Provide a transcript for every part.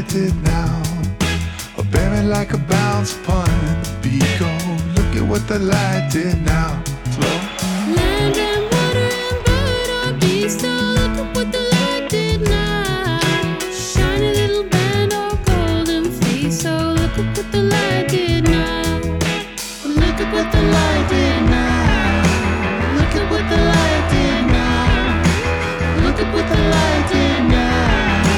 light did now. Buried like a bounce upon the beat. Go look at what the light did now. Slow. Land and water and bird or beast, so look at what the light did now. Shiny little band or golden fleece, so look at what the light did now. Look at what the light did now. Look at what the light did now. Look at what the light did now.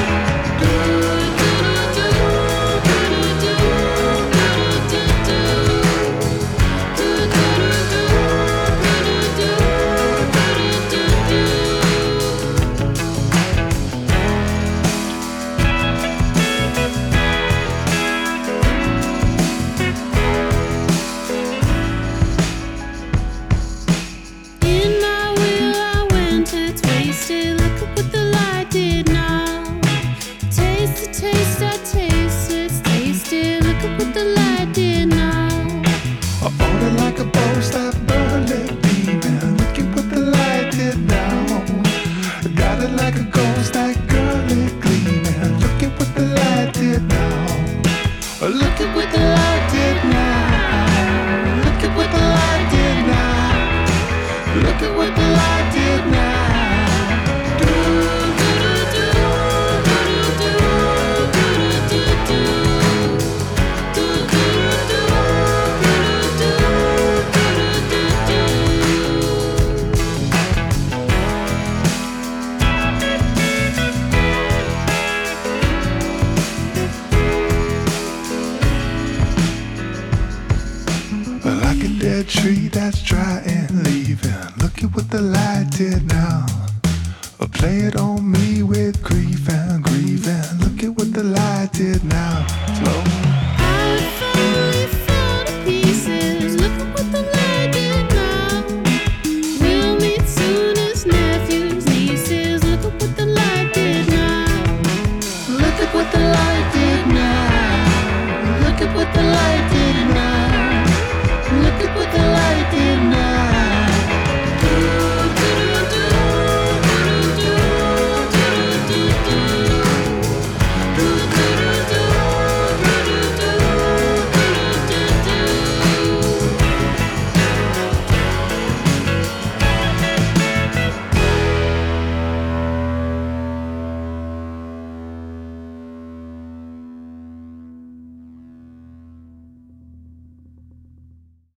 Taste, I taste it, taste it. Look at what the light did now. I ordered like a boast, I burned it beaming. Look at what the light did now. I got it like a ghost, that girl it gleaming. Look at what the light did now. Look at what the light did now. Look at what the light did now. Look at what the light did now. Like a dead tree that's dry and leaving. Look at what the light did now. Play it on me with grief and grieving. Look at what the light did now. Slow.